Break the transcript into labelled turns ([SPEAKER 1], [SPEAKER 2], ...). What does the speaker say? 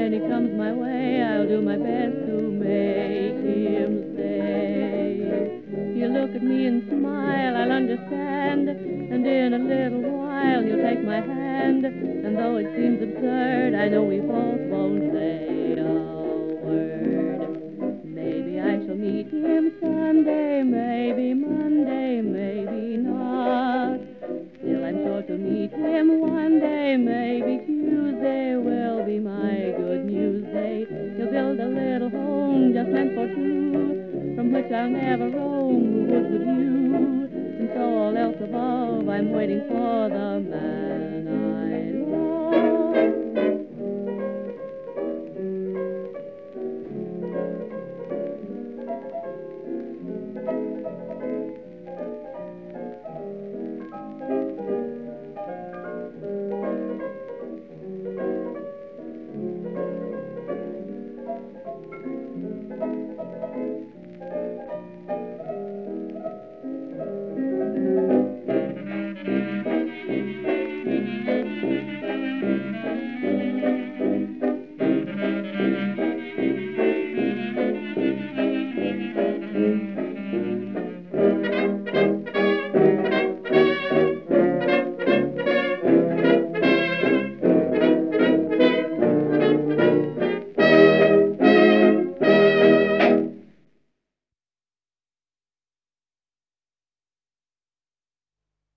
[SPEAKER 1] when he comes my way, I'll do my best to make him stay. He'll look at me and smile, I'll understand, and in a little while he'll take my hand. And though it seems absurd, I know we both won't say a word. Maybe I shall meet him Sunday, maybe Monday, maybe not. Still I'm sure to meet him one day, maybe Tuesday will be my good news day. He'll build a little home just meant for two, from which I'll never roam, who would with you. And so all else above, I'm waiting for the man I love.